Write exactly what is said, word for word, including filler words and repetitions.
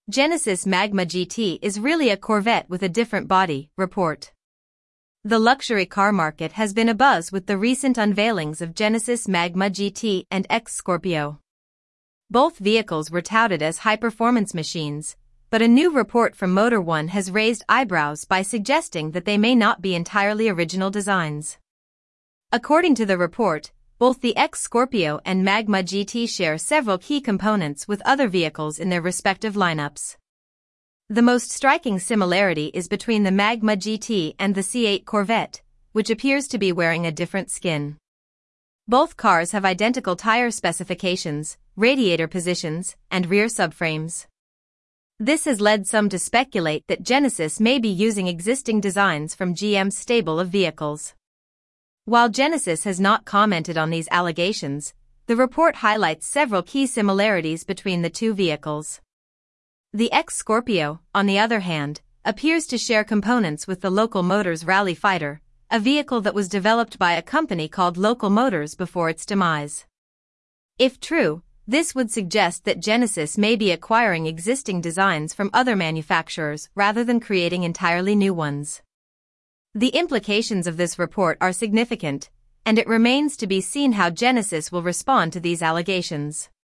Genesis Magma G T is really a Corvette with a different body, report. The luxury car market has been abuzz with the recent unveilings of Genesis Magma G T and X Scorpio. Both vehicles were touted as high-performance machines, but a new report from Motor One has raised eyebrows by suggesting that they may not be entirely original designs. According to the report, both the X Scorpio and Magma G T share several key components with other vehicles in their respective lineups. The most striking similarity is between the Magma G T and the C eight Corvette, which appears to be wearing a different skin. Both cars have identical tire specifications, radiator positions, and rear subframes. This has led some to speculate that Genesis may be using existing designs from G M's stable of vehicles. While Genesis has not commented on these allegations, the report highlights several key similarities between the two vehicles. The X Scorpio, on the other hand, appears to share components with the Local Motors Rally Fighter, a vehicle that was developed by a company called Local Motors before its demise. If true, this would suggest that Genesis may be acquiring existing designs from other manufacturers rather than creating entirely new ones. The implications of this report are significant, and it remains to be seen how Genesis will respond to these allegations.